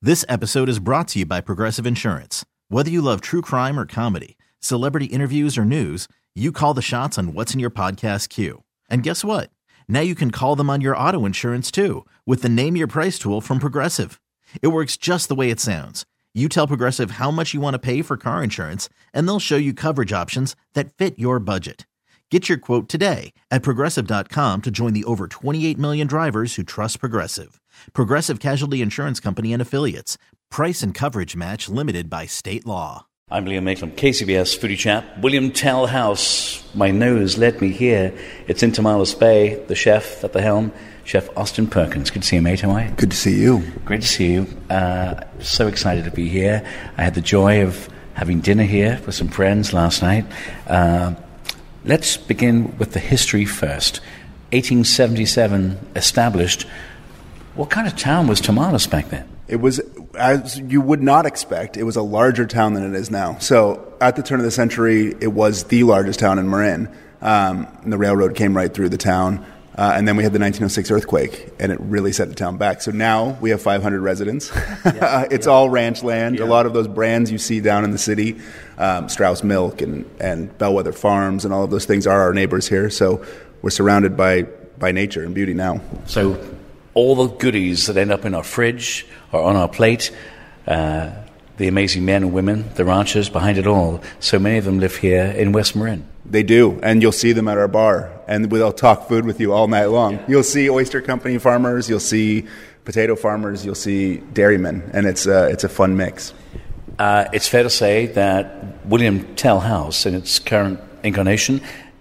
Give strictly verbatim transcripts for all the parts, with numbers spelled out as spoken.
This episode is brought to you by Progressive Insurance. Whether you love true crime or comedy, celebrity interviews or news, you call the shots on what's in your podcast queue. And guess what? Now you can call them on your auto insurance too with the Name Your Price tool from Progressive. It works just the way it sounds. You tell Progressive how much you want to pay for car insurance, and they'll show you coverage options that fit your budget. Get your quote today at Progressive dot com to join the over twenty-eight million drivers who trust Progressive. Progressive Casualty Insurance Company and Affiliates. Price and coverage match limited by state law. I'm Liam Maitland, K C B S Foodie Chat. William Tell House, my nose led me here. It's in Tomales Bay, the chef at the helm, Chef Austin Perkins. Good to see you, mate. How are you? Good to see you. Great to see you. Uh, so excited to be here. I had the joy of having dinner here with some friends last night. Uh, let's begin with the history first. eighteen seventy-seven established. What kind of town was Tomales back then? It was, as you would not expect, it was a larger town than it is now. So at the turn of the century, it was the largest town in Marin. Um, and the railroad came right through the town. Uh, and then we had the nineteen oh six earthquake, and it really set the town back. So now we have five hundred residents. Yeah, it's yeah. all ranch land. Yeah. A lot of those brands you see down in the city, um, Strauss Milk and, and Bellwether Farms and all of those things are our neighbors here. So we're surrounded by, by nature and beauty now. So all the goodies that end up in our fridge or on our plate, uh, the amazing men and women, the ranchers behind it all, so many of them live here in West Marin. They do, and you'll see them at our bar, and they'll talk food with you all night long. Yeah. You'll see oyster company farmers, you'll see potato farmers, you'll see dairymen, and it's uh, it's a fun mix. Uh, it's fair to say that William Tell House, in its current incarnation,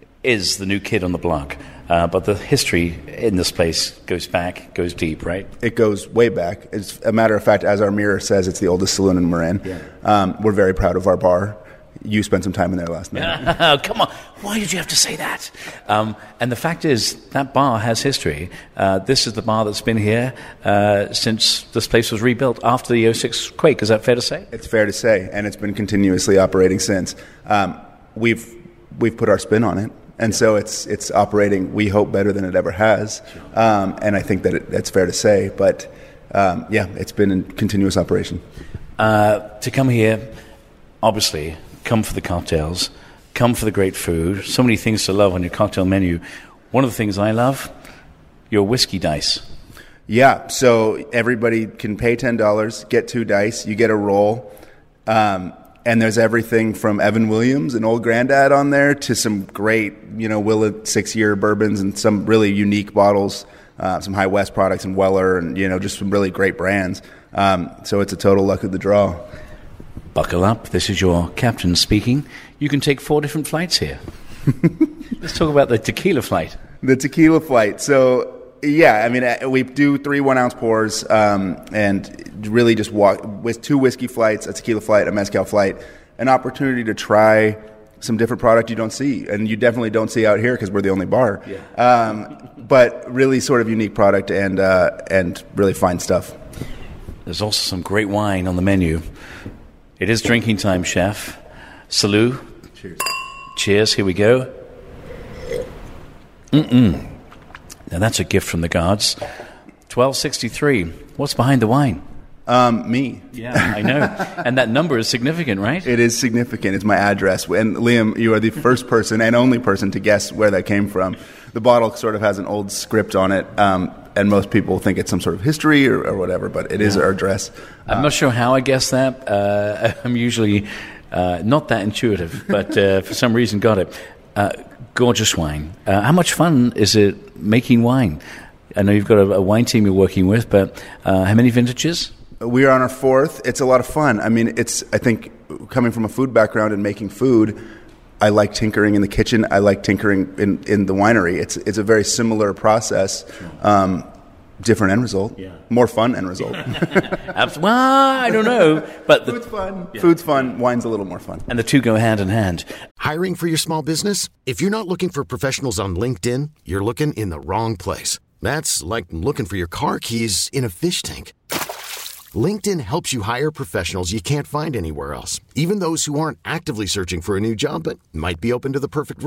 is the new kid on the block. Uh, but the history in this place goes back, goes deep, right? It goes way back. As a matter of fact, as our mirror says, it's the oldest saloon in Marin. Yeah. Um, we're very proud of our bar. You spent some time in there last night. Come on. Why did you have to say that? Um, and the fact is, that bar has history. Uh, this is the bar that's been here uh, since this place was rebuilt after the oh six quake. Is that fair to say? It's fair to say, and it's been continuously operating since. Um, we've we've put our spin on it, and yeah. so it's it's operating, we hope, better than it ever has. Um, and I think that it, that's fair to say. But, um, yeah, it's been in continuous operation. Uh, to come here, obviously, come for the cocktails, come for the great food. So many things to love on your cocktail menu. One of the things I love, your whiskey dice. Yeah, so everybody can pay ten dollars, get two dice, you get a roll. Um, and there's everything from Evan Williams and Old Grandad on there to some great, you know, Willett six-year bourbons and some really unique bottles, uh, some High West products and Weller and, you know, just some really great brands. Um, so it's a total luck of the draw. Buckle up. This is your captain speaking. You can take four different flights here. Let's talk about the tequila flight. The tequila flight. So, yeah, I mean, we do three one-ounce pours um, and really just walk with two whiskey flights, a tequila flight, a mezcal flight, an opportunity to try some different product you don't see. And you definitely don't see out here because we're the only bar. Yeah. Um, but really sort of unique product and uh, and really fine stuff. There's also some great wine on the menu. It is drinking time, Chef. Salud. Cheers. Cheers. Here we go. Mm-mm. Now that's a gift from the gods. twelve sixty-three. What's behind the wine? Um, me. Yeah, I know. And that number is significant, right? It is significant. It's my address. And Liam, you are the first person and only person to guess where that came from. The bottle sort of has an old script on it, um, and most people think it's some sort of history or, or whatever, but it is yeah. our address. I'm uh, not sure how I guessed that. Uh, I'm usually uh, not that intuitive, but uh, for some reason got it. Uh, gorgeous wine. Uh, how much fun is it making wine? I know you've got a, a wine team you're working with, but uh, how many vintages? We are on our fourth. It's a lot of fun. I mean, it's, I think, coming from a food background and making food, I like tinkering in the kitchen. I like tinkering in, in the winery. It's it's a very similar process. Um, different end result. Yeah. More fun end result. Well, I don't know. But the, Food's fun. Yeah. Food's fun. Wine's a little more fun. And the two go hand in hand. Hiring for your small business? If you're not looking for professionals on LinkedIn, you're looking in the wrong place. That's like looking for your car keys in a fish tank. LinkedIn helps you hire professionals you can't find anywhere else, even those who aren't actively searching for a new job but might be open to the perfect role.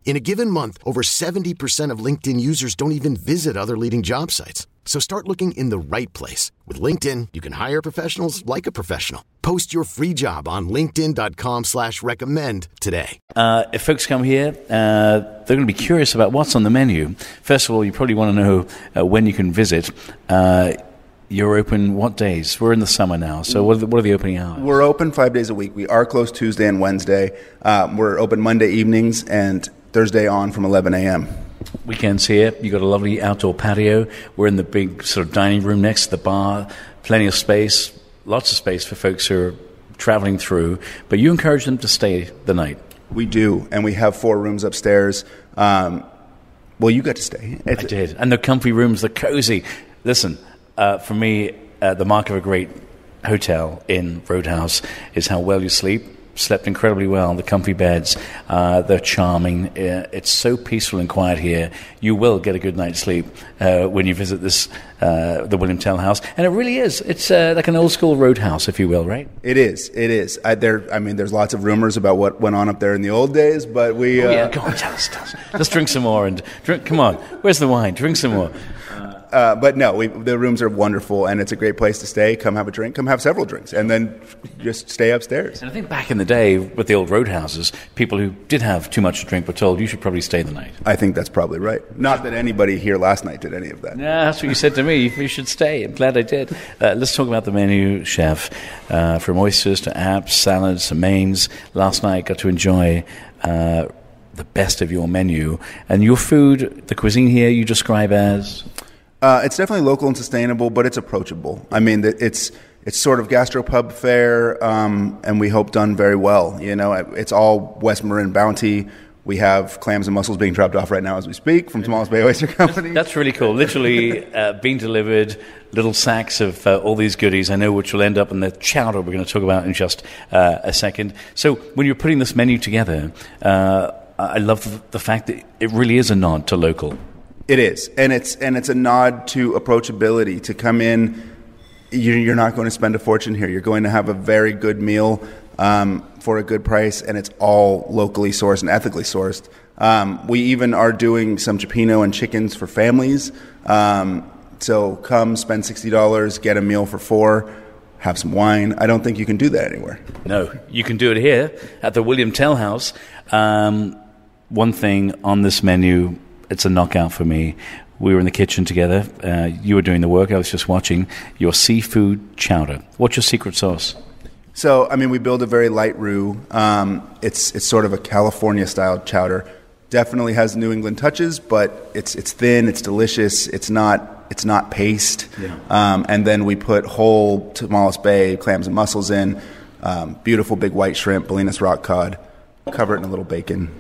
In a given month, over seventy percent of LinkedIn users don't even visit other leading job sites. So start looking in the right place. With LinkedIn, you can hire professionals like a professional. Post your free job on linkedin.com slash recommend today. Uh, if folks come here, uh, they're going to be curious about what's on the menu. First of all, you probably want to know uh, when you can visit. Uh, you're open what days? We're in the summer now, so what are the, what are the opening hours? We're open five days a week. We are closed Tuesday and Wednesday. Um, we're open Monday evenings and Thursday on from eleven a.m. Weekends here. You've got a lovely outdoor patio. We're in the big sort of dining room next to the bar. Plenty of space, lots of space for folks who are traveling through. But you encourage them to stay the night. We do, and we have four rooms upstairs. Um, well, you got to stay. It's, I did. And the comfy rooms, the cozy. Listen, uh, for me, uh, the mark of a great hotel in Roadhouse is how well you sleep. Slept incredibly well. The comfy beds, uh, they're charming. Uh, it's so peaceful and quiet here. You will get a good night's sleep uh, when you visit this, uh, the William Tell House. And it really is. It's uh, like an old school Roadhouse, if you will, right? It is. It is. I, there. I mean, there's lots of rumors about what went on up there in the old days, but we. Oh, uh, yeah, go on, tell us, tell us. Let's drink some more and drink. Come on, where's the wine? Drink some more. Uh, but no, we, the rooms are wonderful, and it's a great place to stay. Come have a drink. Come have several drinks, and then just stay upstairs. And I think back in the day with the old roadhouses, people who did have too much to drink were told you should probably stay the night. I think that's probably right. Not that anybody here last night did any of that. Yeah, that's what you said to me. You should stay. I'm glad I did. Uh, let's talk about the menu, Chef. Uh, from oysters to apps, salads to mains. Last night, got to enjoy uh, the best of your menu. And your food, the cuisine here, you describe as? Uh, it's definitely local and sustainable, but it's approachable. I mean, it's it's sort of gastropub fare, um, and we hope done very well. You know, it's all West Marin bounty. We have clams and mussels being dropped off right now as we speak from Tomales Bay Oyster Company. That's really cool. Literally uh, being delivered, little sacks of uh, all these goodies. I know which will end up in the chowder we're going to talk about in just uh, a second. So when you're putting this menu together, uh, I love the, the fact that it really is a nod to local. It is, and it's and it's a nod to approachability. To come in, you're not going to spend a fortune here. You're going to have a very good meal um, for a good price, and it's all locally sourced and ethically sourced. Um, we even are doing some cioppino and chickens for families. Um, so come, spend sixty dollars, get a meal for four, have some wine. I don't think you can do that anywhere. No, you can do it here at the William Tell House. Um, one thing on this menu, it's a knockout for me. We were in the kitchen together. Uh, you were doing the work. I was just watching your seafood chowder. What's your secret sauce? So, I mean, we build a very light roux. Um, it's it's sort of a California-style chowder. Definitely has New England touches, but it's it's thin. It's delicious. It's not it's not paste. Yeah. Um, and then we put whole Tomales Bay clams and mussels in. Um, beautiful big white shrimp, Bolinas rock cod. Cover it in a little bacon.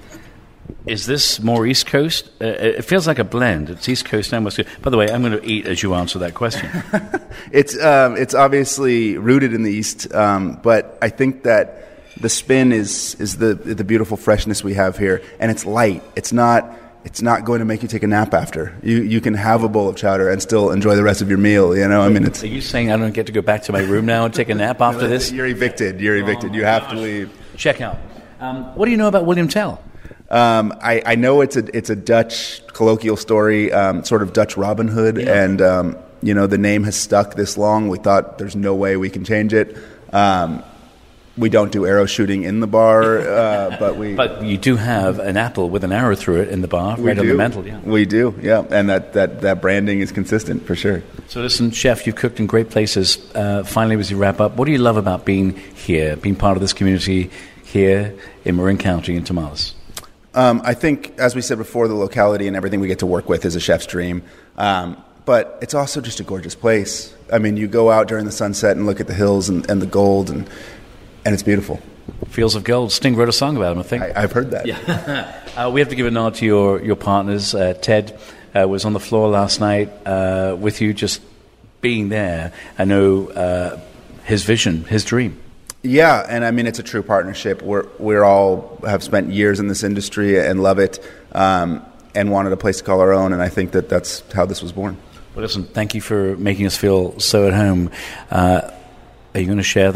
Is this more East Coast? Uh, it feels like a blend. It's East Coast and West Coast. By the way, I'm going to eat as you answer that question. it's um, it's obviously rooted in the East, um, but I think that the spin is is the the beautiful freshness we have here, and it's light. It's not it's not going to make you take a nap after. You you can have a bowl of chowder and still enjoy the rest of your meal. You know, I mean, it's. Are you saying I don't get to go back to my room now and take a nap after this? You're evicted. You're evicted. Oh, you have gosh. to leave. Check out. Um, what do you know about William Tell? Um, I, I know it's a it's a Dutch colloquial story, um, sort of Dutch Robin Hood, yeah. and um, you know the name has stuck this long. We thought there's no way we can change it. Um, we don't do arrow shooting in the bar, uh, but we. But you do have an apple with an arrow through it in the bar, right on the mantle. Yeah, we do. Yeah, and that, that, that branding is consistent for sure. So listen, Chef, you've cooked in great places. Uh, finally, as you wrap up, what do you love about being here, being part of this community here in Marin County in Tomales? Um, I think, as we said before, the locality and everything we get to work with is a chef's dream. Um, but it's also just a gorgeous place. I mean, you go out during the sunset and look at the hills and, and the gold, and and it's beautiful. Fields of Gold. Sting wrote a song about them, I think. I, I've heard that. Yeah. uh, we have to give a nod to your, your partners. Uh, Ted uh, was on the floor last night uh, with you, just being there. I know uh, his vision, his dream. Yeah, and I mean, it's a true partnership. We're we're all have spent years in this industry and love it, um, and wanted a place to call our own, and I think that that's how this was born. Well, listen, thank you for making us feel so at home. Uh, are you going to share the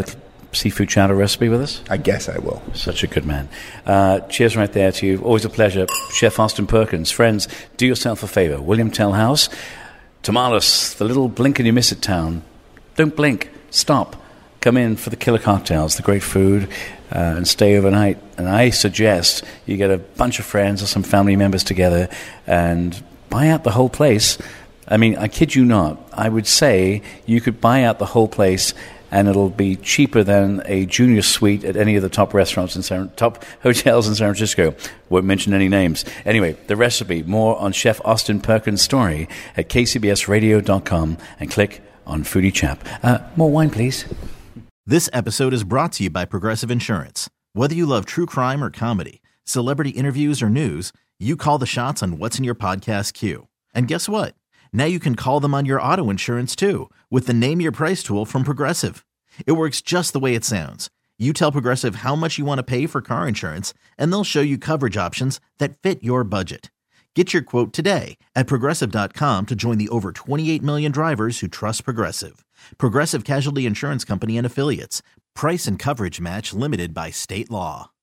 seafood chowder recipe with us? I guess I will. Such a good man. Uh, cheers right there to you. Always a pleasure. Chef Austin Perkins. Friends, do yourself a favor. William Tell House, Tamales, the little blink and you miss it town. Don't blink. Stop. Come in for the killer cocktails, the great food, uh, and stay overnight. And I suggest you get a bunch of friends or some family members together and buy out the whole place. I mean, I kid you not. I would say you could buy out the whole place and it'll be cheaper than a junior suite at any of the top restaurants in San, top hotels in San Francisco. Won't mention any names. Anyway, the recipe, more on Chef Austin Perkins' story at k c b s radio dot com and click on Foodie Chap. Uh, more wine, please. This episode is brought to you by Progressive Insurance. Whether you love true crime or comedy, celebrity interviews or news, you call the shots on what's in your podcast queue. And guess what? Now you can call them on your auto insurance too with the Name Your Price tool from Progressive. It works just the way it sounds. You tell Progressive how much you want to pay for car insurance, and they'll show you coverage options that fit your budget. Get your quote today at Progressive dot com to join the over twenty-eight million drivers who trust Progressive. Progressive Casualty Insurance Company and Affiliates. Price and coverage match limited by state law.